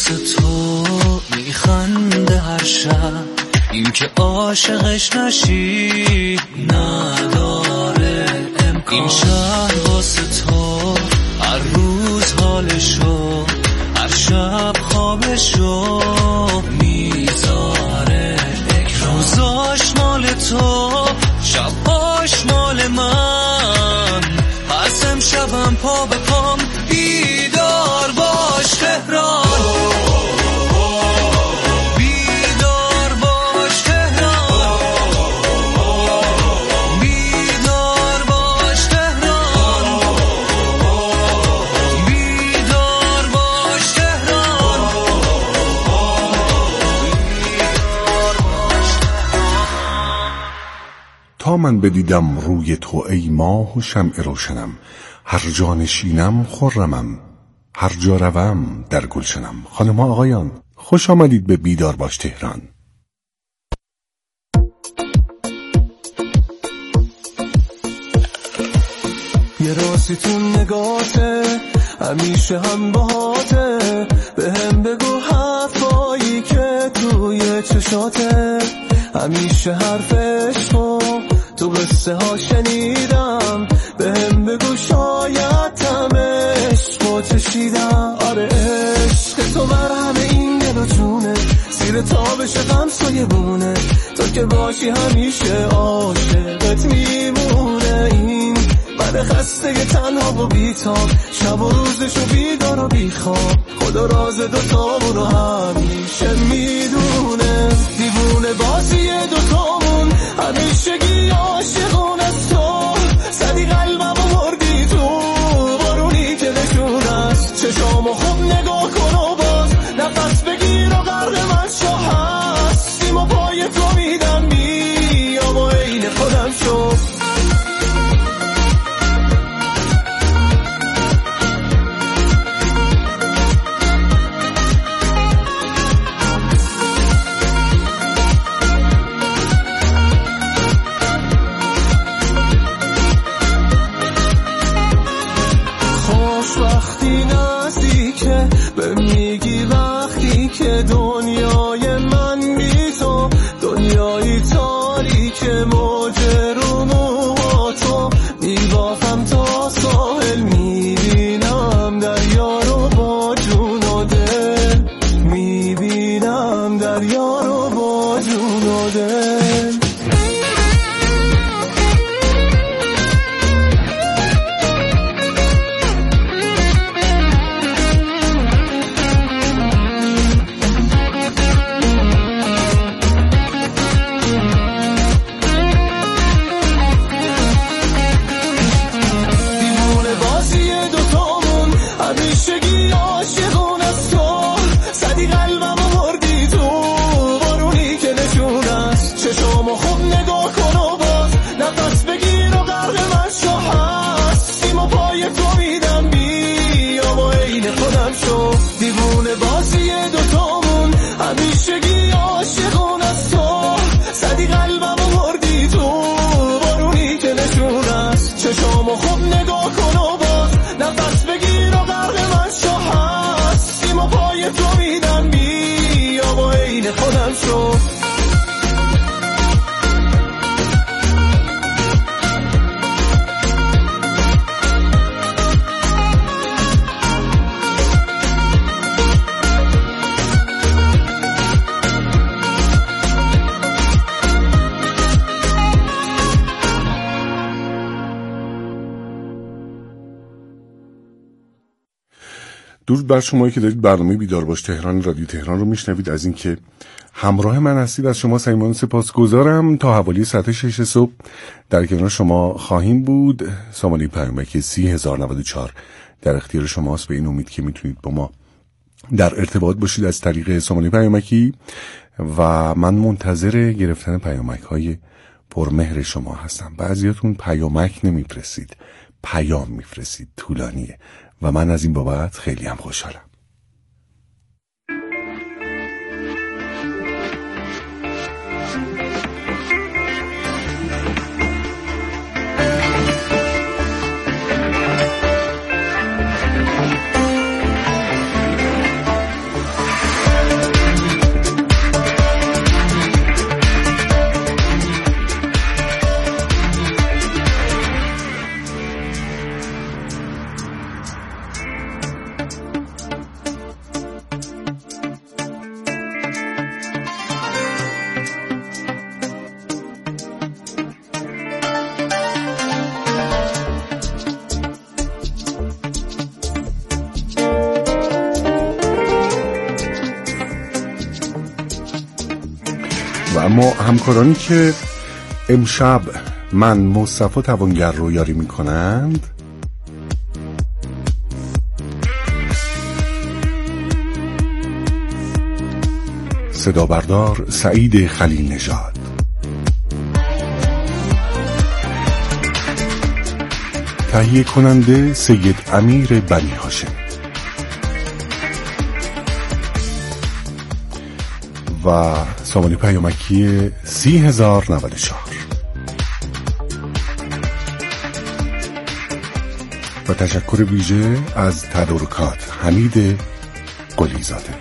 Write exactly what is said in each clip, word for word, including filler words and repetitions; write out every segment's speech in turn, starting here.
واسه تو میخنده هر شب، این که عاشقش نشی نداره امکان. این شهر واسه تو هر روز حالشو، هر شب خوابشو میذاره. روزاش مال تو، شباش مال من، پس امشبم پا به پام بیدار باش تهران. تا من بدیدم روی تو ای ماه و شمع روشنم، هر جا نشینم خرمم، هر جا روم در گلشنم. خانم ها آقایان، خوش آمدید به بیدار باش تهران. یه راستی تو نگاته همیشه هم باهاته، به هم بگو حرفایی که توی چشاته، همیشه حرفش تو تو قصه ها شنیدم، به هم بگو شاید تمش با چشیدم. آره عشق تو مرهم این دل و جونه، زیر تابش غمسایه بونه، تو که باشی همیشه عاشقت میمونه. این من خسته تنها و بیتاب، شب و روزشو بیدار و بیخواب، خدا راز دوتامون رو همیشه میدونه. دیوونه بازی دوتامون همیشگی عاشقون از تو، زدی قلبم و مردی تو، بارونی که نشون است چشامو خوب نگاه کن و باز نفس بگیر و غرق من شو. هستیم و پای تو میدم بیام و عین خودم شو. وقتی نزدیکه به میگی وقتی که دنیای من بی تو، دنیای تاریک موج رو موها تو، میبافم تا ساحل میبینم دریا رو با جون و دل، میبینم دریا رو با جون و دل. همیشگی عاشقون از تو، زدی قلبم و مردی تو، بارونی که نشون است چشامو خوب نگاه کن و باز نفس بگیر و غرق من شو. هستیم و پای تو میدم بیام و عین خودم شو. دیوونه بازی دوتامون همیشگی عاشقون از تو، زدی قلبم و مردی تو، بارونی که نشون است چشامو خوب نگاه کن و باز نفس بگیر و غرق من شو. هستیم و پای تو میدم بیام و عین خودم شو. درود بر شمایی که دارید برنامه بیدار باش تهران رادیو تهران رو میشنوید. از اینکه همراه من هستید از شما صمیمانه سپاسگزارم. تا حوالی ساعت شش صبح در کنار شما خواهیم بود. سامانه پیامک سی هزار و نود و چهار در اختیار شماست، به این امید که میتونید با ما در ارتباط باشید از طریق سامانه پیامکی و من منتظر گرفتن پیامک های پرمهر شما هستم. بعضیاتون پیامک نمیفرستید، پیام میفرستید، طولانیه و من از این بابت خیلی هم خوشحالم. و اما همکارانی که امشب من مصطفی توانگر رو یاری می کنند صدا بردار سعید خلیل نژاد، تهیه کننده سید امیر بنی هاشم و سامانه پیامکی سی هزار نود و چهار و تشکر ویژه از تدارکات حمید قلیزاده.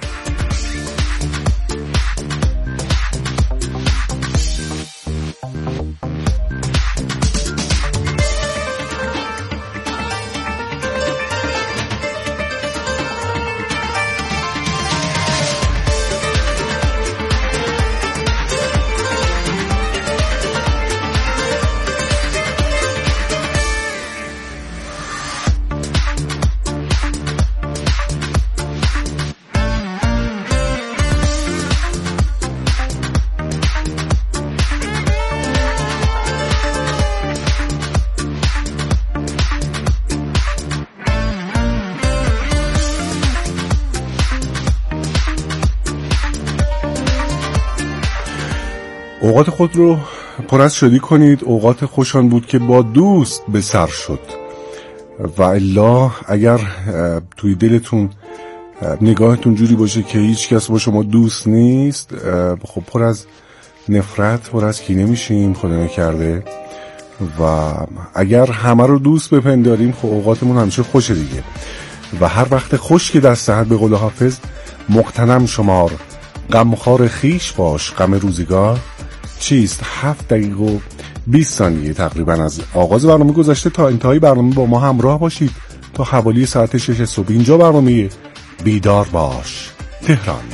اوقات خود رو پر از شادی کنید. اوقات خوشان بود که با دوست به سر شد و الا اگر توی دلتون نگاهتون جوری باشه که هیچ کس با شما دوست نیست، خب پر از نفرت، پر از کینه میشیم، خدا نکرده. و اگر همه رو دوست بپنداریم خب اوقاتمون همیشه خوشه دیگه. و هر وقت خوش که دست دهد به قول حافظ مغتنم شمار، غمخوار خیش باش غم روزگار. چیست هفت دقیقه و بیست ثانیه تقریبا از آغاز برنامه گذشته تا انتهای برنامه با ما همراه باشید تا حوالی ساعت شش صبح. اینجا برنامه بیدار باش تهران.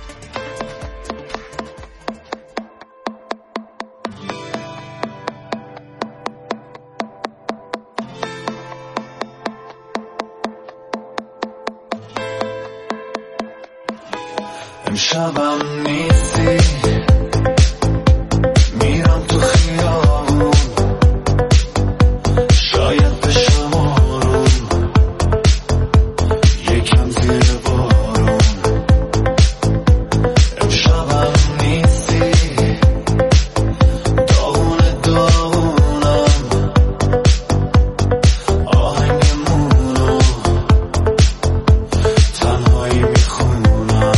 امشبم نیستی، میرم تو خیابون، شاید بشم آروم، یکم زیر بارون. امشبم نیستی، داغون داغونم، آهنگمونو تنهایی میخونم.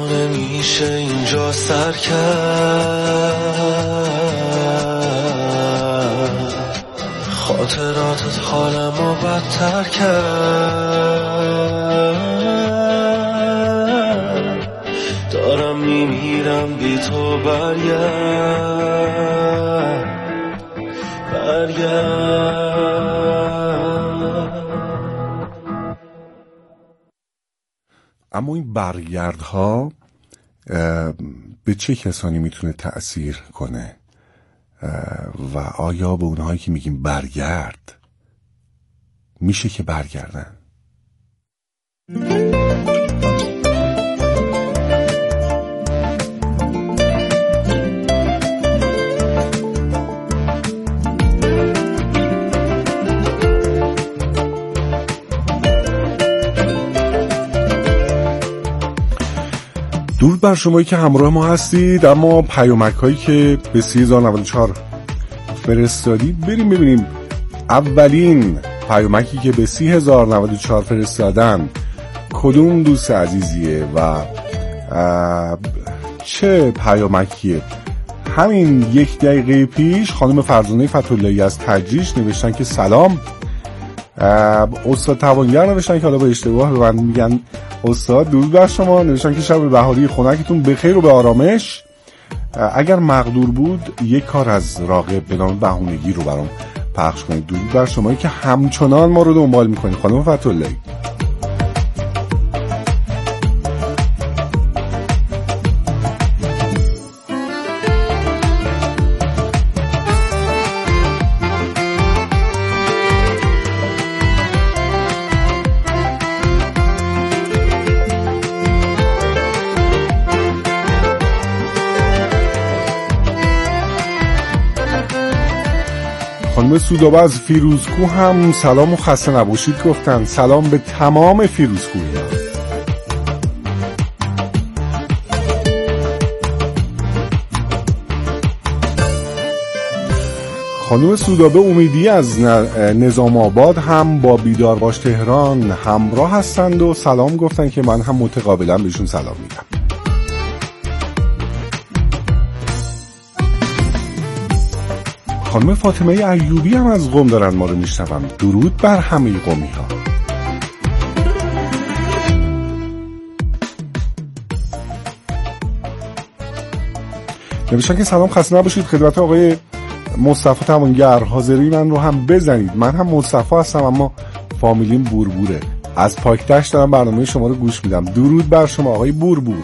نمیشه اینجا سر کرد، خاطراتت حالمو بدتر کرد، دارم میمیرم بی تو، برگرد برگرد. اما این برگردها به چه کسانی میتونه تأثیر کنه و آیا به اونهایی که میگیم برگرد میشه که برگردن؟ درود بر شمایی که همراه ما هستید. اما پیامک هایی که به سی هزار و نود و چهار فرستادید، بریم ببینیم اولین پیامکی که به سی هزار و نود و چهار فرستادن کدوم دوست عزیزیه و چه پیامکیه. همین یک دقیقه پیش خانم فرزانه فتح‌اللهی از تجریش نوشتن که سلام. استاد توانگر نوشتن که حالا با اشتباه به من میگن استاد. درود بر شما. نوشتن که شب بهاری خنکتون بخیر و به آرامش. اگر مقدور بود یک کار از راغب به نام بهونگی رو برام پخش کنید. درود بر شمایی که همچنان ما رو دنبال میکنید خانم فتح‌اللهی. خانم سودابه از فیروزکو هم سلام و خسته نباشید گفتن. سلام به تمام فیروزکویی‌ها. خانم سودابه امیدی از نظام آباد هم با بیدار باش تهران همراه هستند و سلام گفتن که من هم متقابلا بهشون سلام میدم. خانم فاطمه ایوبی هم از قم دارن ما رو میشنون. درود بر همه قمی ها. نوشتن که سلام خسته نباشید خدمت آقای مصطفی توانگر، حاضری من رو هم بزنید. من هم مصطفی هستم اما فامیلیم بوربوره. از پاکتش دارم برنامه شما رو گوش میدم. درود بر شما آقای بوربور.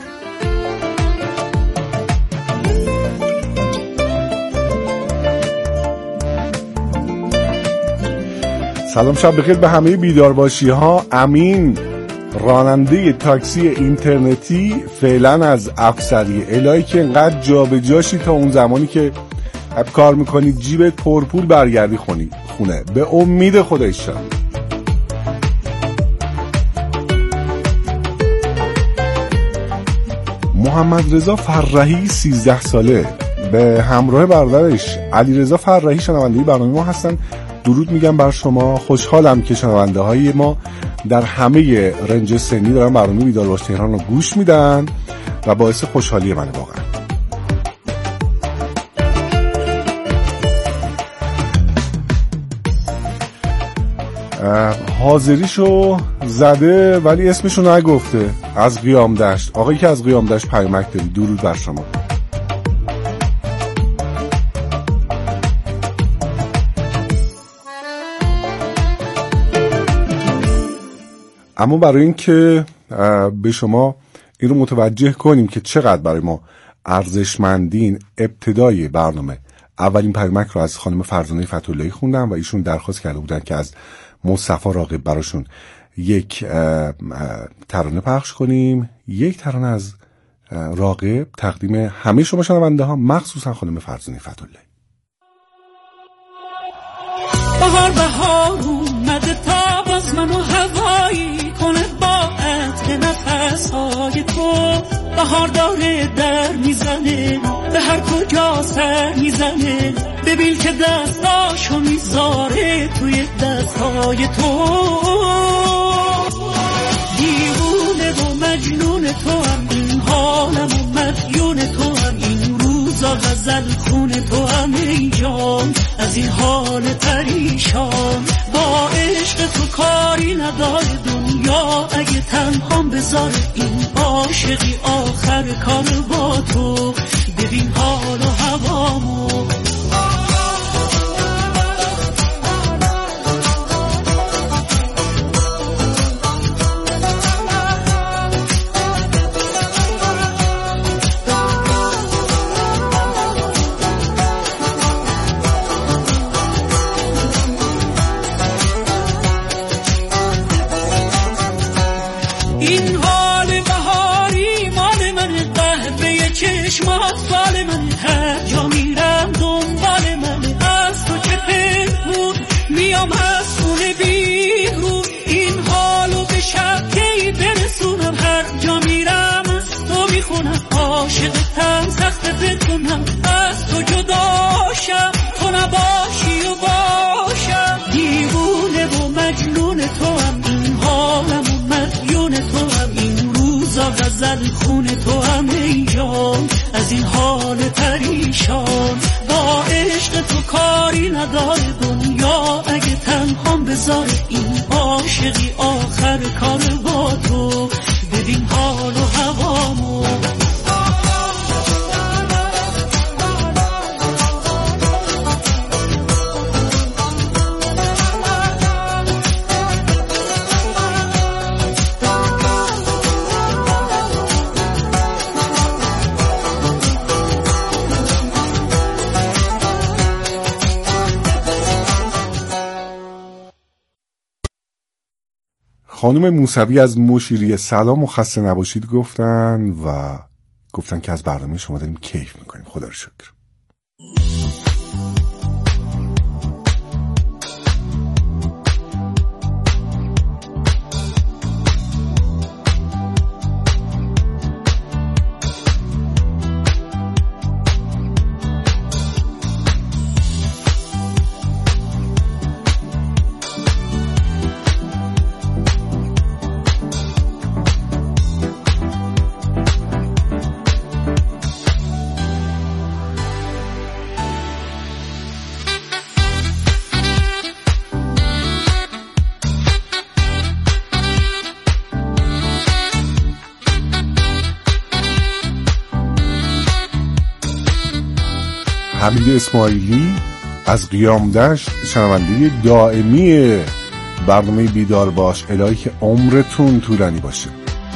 سلام شب بخیر به همه بیدارباشی ها. امین راننده تاکسی اینترنتی فعلا از افسری، الهی که انقدر جا به جاشی تا اون زمانی که کار میکنی جیبت پرپول برگردی خونی خونه به امید خدا ایشان. محمد رضا فرحی سیزده ساله به همراه برادرش علی رضا فرحی شنونده برنامه ما هستن. درود میگم بر شما. خوشحالم که شنونده های ما در همه رنج سنی دارن برنامه بیدار باش تهران رو گوش میدن و باعث خوشحالی من واقعا. حاضریشو زده ولی اسمشو نگفته. از قیام دشت، آقایی که از قیام دشت پیامک داری. درود بر شما. اما برای این که به شما این رو متوجه کنیم که چقدر برای ما ارزشمندین، ابتدای برنامه اولین پیامک رو از خانم فرزانه فتح‌اللهی خوندم و ایشون درخواست کرده بودن که از مصطفی راغب براشون یک ترانه پخش کنیم. یک ترانه از راغب تقدیم همه شما شنونده ها، مخصوصا خانم فرزانه فتح‌اللهی. بهار بهار اومده تا باز منو هوایی کنه با عطر نفسهای تو. بهار داره در میزنه به هر کجا سر میزنه. ببین که دستاشو میذاره توی دستای تو. دیوونه و مجنون تو هم این ها حالم و مدیون تو هم، این روزا غزل خون تو هم ای جان، از این حال پریشان. با عشق تو کاری نداره دنیا، اگه تنهام بذار این عاشقی آخر کار با تو. ببین حال و هوامو، این حال بهاری مال من، قهوه چشمات فال من، هر جا میرم دنبال من، از تو که پنهون میام از خونه بیرون. این حالو به شبکی برسونم، هر جا میرم از تو میخونم، عاشقتم سخت بتونم از تو جداشم، تو نباشی و باشم. دیوونه و مجنون تو هم، این حالم و مدیون تو هم، این روزا غزل خون تو هم ای جان، از این حال پریشان. با عشق تو کاری نداره دنیا، اگه تنهام بذار این عاشقی آخر کار با تو. ببین حال و هوامو، خانم موسوی از مشیری سلام و خسته نباشید گفتن و گفتن که از برنامه شما داریم کیف میکنیم. خدا رو شکر. حمید اسماعیلی از قیام دشت شنونده دائمی برنامه بیدار باش. الهی که عمرتون طولانی باشه.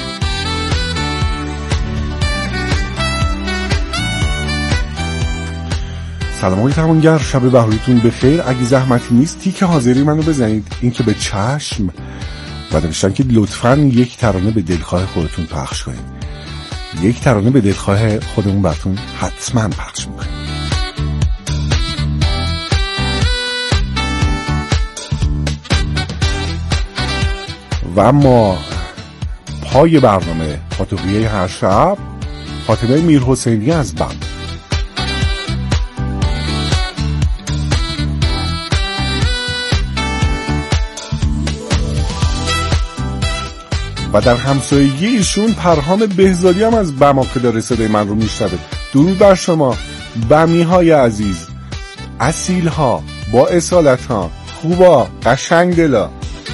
سلام های توانگر، شب بهاریتون بخیر. اگه زحمتی نیست تیک حاضری منو بزنید، این که به چشم، و نوشتن که لطفاً یک ترانه به دلخواه خودتون پخش کنید. یک ترانه به دلخواه خودمون براتون حتما پخش میکنیم. و اما پای برنامه فاتوقیه هر شب فاطمه میرحسینی از بند. و در همسایگی ایشون پرهام بهزادی هم از بماکه داره صدای من رو میشنوه. درود بر شما بمی های عزیز، اصیل ها، با اصالت ها، خوبا، قشنگ دلا.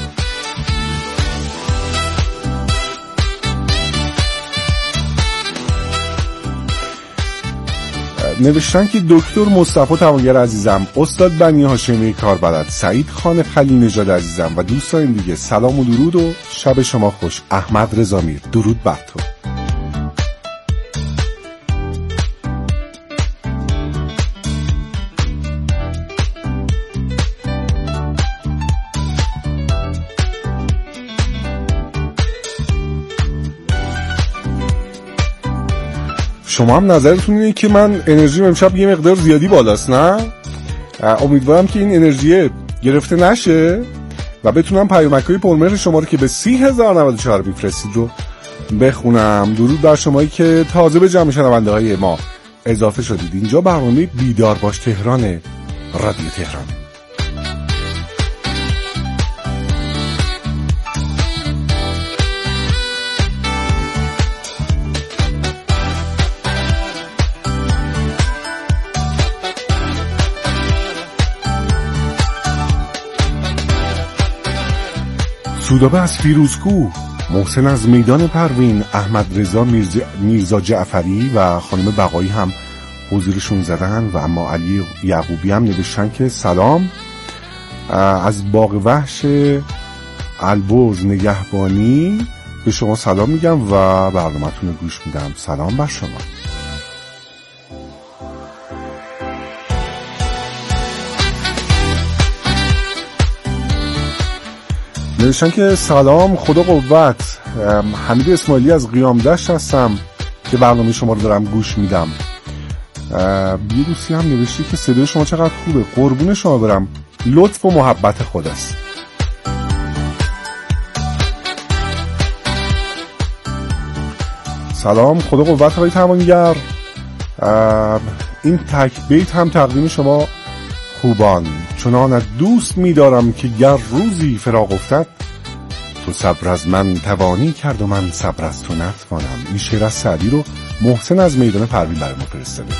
نوشتن که دکتر مصطفی توانگر عزیزم، استاد بنی هاشمی کاربلد، سعید خان خلیل نژاد عزیزم و دوستان دیگه سلام و درود و شب شما خوش. احمد رضا میر، درود بر تو. شما هم نظرتون اینه که من انرژیم امشب یه مقدار زیادی بالاست، نه؟ امیدوارم که این انرژی گرفته نشه و بتونم پیامک‌های پرمهر شما رو که به سی هزار و نود و چهار میفرستید رو بخونم. درود بر شمایی که تازه به جمع شنونده های ما اضافه شدید. اینجا برنامه بیدار باش تهران، رادیو تهران. سودابه از فیروزکوه، محسن از میدان پروین، احمد رضا میرزا, میرزا جعفری و خانم بقایی هم حضورشون زدن و اما علی یعقوبی هم نوشتن که سلام از باغ وحش البرز نگهبانی به شما سلام میگم و برنامه‌تون رو گوش میدم. سلام بر شما. نوشتن که سلام، خدا قوت، حمید اسماعیلی از قیام دشت هستم که برنامه شما رو دارم گوش میدم. یه دوستی هم نوشتی که صدای شما چقدر خوبه، قربون شما برم، لطف و محبت خداست. سلام، خدا قوت آقای توانگر. این تک بیت هم تقدیم شما خوبان، چنان دوست می‌دارم که گر روزی فراق افتد، تو صبر از من توانی کرد و من صبر از تو نتوانم. این شعر از سعدی رو محسن از میدان پروین برای ما فرستاده.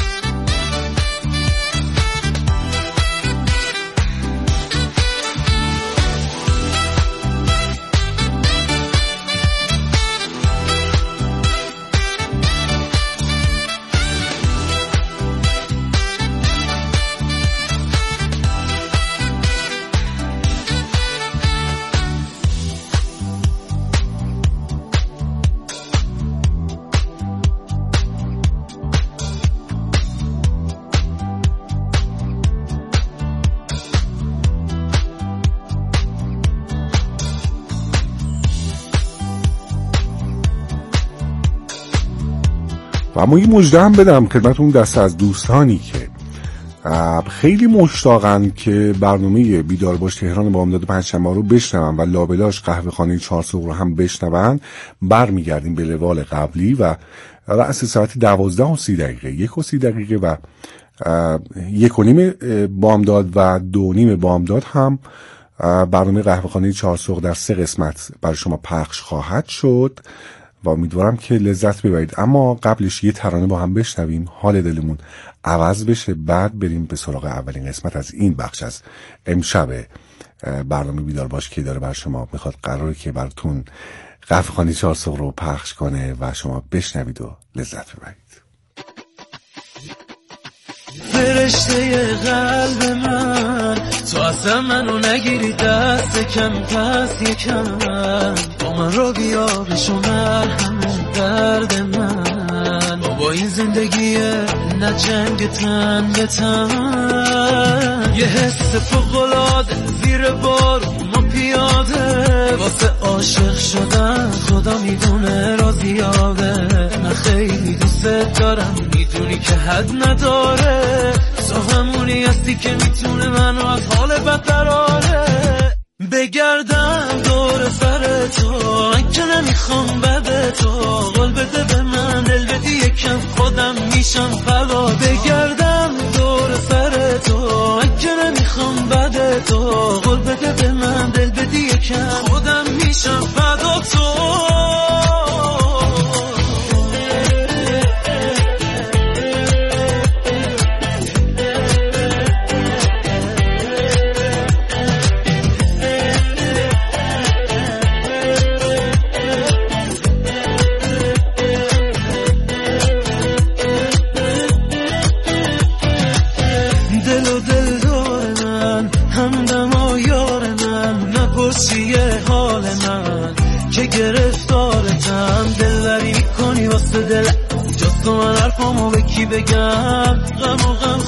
و اما یه مژده هم بدم خدمت اون دست از دوستانی که خیلی مشتاقن که برنامه بیدار باش تهران بامداد پنجشنبه رو بشنون و لابلاش قهوه خانه چهار صبح رو هم بشنون. برمیگردیم به روال قبلی و رأس ساعت دوازده و سی دقیقه، یک و سی دقیقه و یک و نیم بامداد و دو نیم بامداد هم برنامه قهوه خانه چهار صبح در سه قسمت برای شما پخش خواهد شد و امیدوارم که لذت ببرید. اما قبلش یه ترانه با هم بشنویم، حال دلمون عوض بشه، بعد بریم به سراغ اولین قسمت از این بخش از امشب برنامه بیدار باش که داره بر شما میخواد قراره که براتون قهوه خانه چهار صبح رو پخش کنه و شما بشنوید و لذت ببرید. فرشته قلب من، تو اصلا منو نگیری دست کم پس یکم، با من رو بیا بشو مرهم درد من، با این زندگیه نه جنگ تن به تن، یه حس فوق‌العاده زیر بارون ما پیاده، واسه عاشق شدن خدا میدونه راضیاده، من خیلی دوست دارم میدونی که حد نداره، تو همونی هستی که میتونه منو از حال بد دراره، بگردم دور سر تو من که نمیخوام بده تو، قول بده به من دل بدی یکم خودم میشم فدا، بگردم دور سر تو من که نمیخوام بده تو، قول بده به من دل بدی یکم خودم میشم فدا تو. تو من حرفامو به کی بگم، غم و غم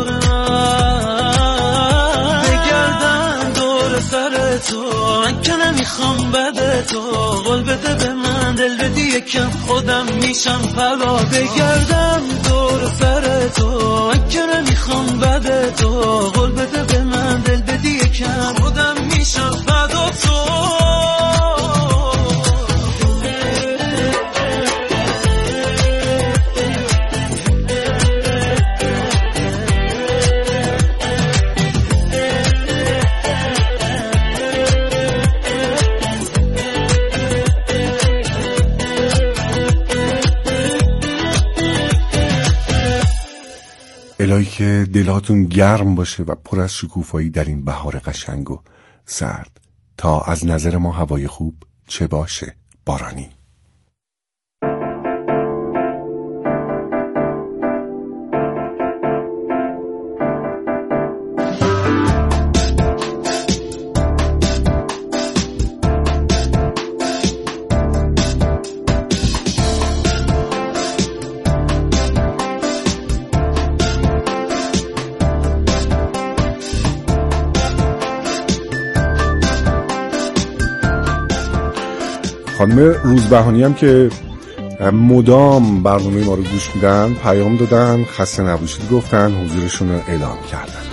خورم، بگردم دور سر تو من که نمیخوام بده تو، قول بده به من دل بدی یکم خودم میشم فدا، بگردم دور سر تو من که نمیخوام بده تو، قول بده به من دل بدی یکم خودم میشم فدا تو. الهی که دلاتون گرم باشه و پر از شکوفایی در این بهار قشنگ و سرد. تا تا از نظر ما هوای خوب چه باشه؟ بارانی. خانم روزبهانی هم که مدام برنامه ما رو گوش میدن پیام دادن، خسته نباشید گفتن، حضورشون رو اعلام کردن.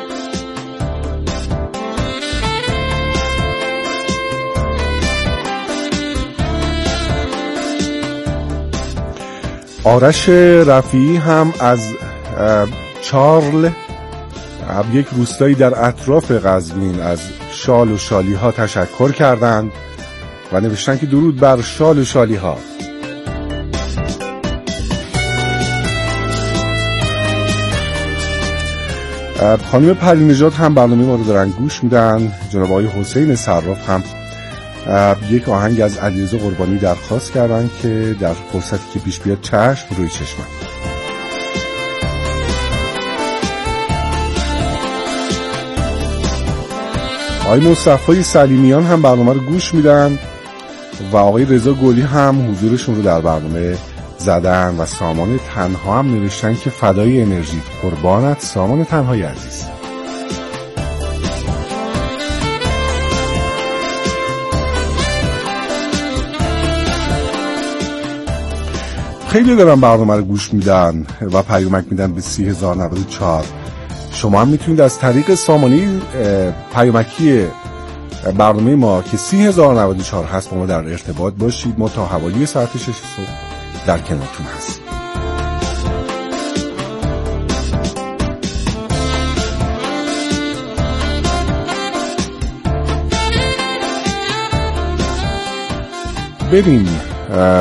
آرش رفیعی هم از چارل یک روستایی در اطراف قزوین از شال و شالی ها تشکر کردند و نوشتن که درود بر شال و شالی ها. خانم پرینژاد هم برنامه ما رو دارن گوش میدن. جناب آقای حسین صراف هم یک آهنگ از علیرضا قربانی درخواست کردن که در فرصتی که پیش بیاد چشم روی چشمم. آقای مصطفی سلیمیان هم برنامه رو گوش میدن و آقای رضا گلی هم حضورشون رو در برنامه زدن و سامان تنها هم نوشتن که فدای انرژی، قربانت سامان تنهای عزیز. خیلی دارن برنامه رو گوش میدن و پیامک میدن به سی هزار و نود و چهار. شما هم میتونید از طریق سامانی پیامکی برنامه ما که سی هزار و نود و چهار هست با ما در ارتباط باشید. ما تا حوالی ساعت شش صبح در کنارتون هست. ببین